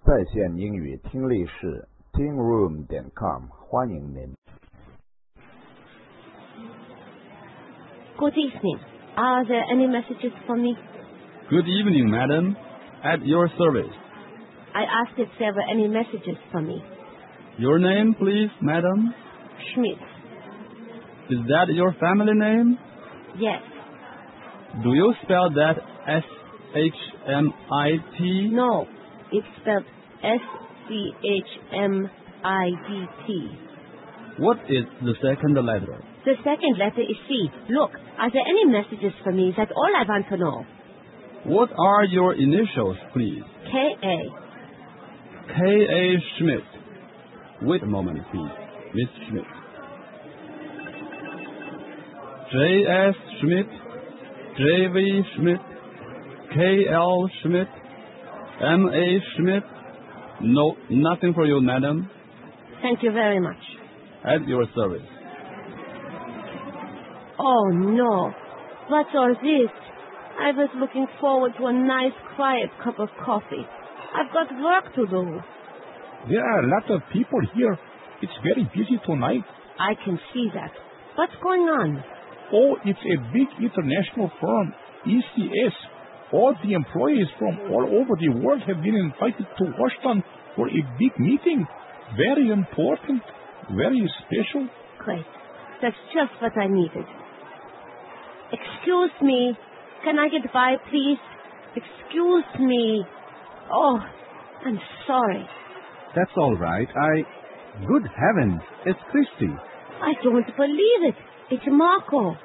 在线英语听力室 tingroom.com 欢迎您。 Good evening. Are there any messages for me? Good evening, madam. At your service. I asked if there were any messages for me. Your name, please, madam? Schmidt. Is that your family name? Yes. Do you spell that S-H-M-I-T? No, it's spelled S-C-H-M-I-D-T. What is the second letter? The second letter is C. Look, are there any messages for me? That's all I want to know. What are your initials, please? K-A. K.A. Schmidt. Wait a moment, please. Miss Schmidt. J.S. Schmidt. J.V. Schmidt. K.L. Schmidt. M.A. Schmidt. No, nothing for you, madam. Thank you very much. At your service. Oh, no. What's all this? I was looking forward to a nice, quiet cup of coffee. I've got work to do. There are a lot of people here. It's very busy tonight. I can see that. What's going on? Oh, it's a big international firm, ECS. All the employees from all over the world have been invited to Washington for a big meeting. Very important, very special. Great. That's just what I needed. Excuse me. Can I get by, please? Excuse me. Oh, I'm sorry. That's all right. Good heavens, it's Christy. I don't believe it. It's Marco.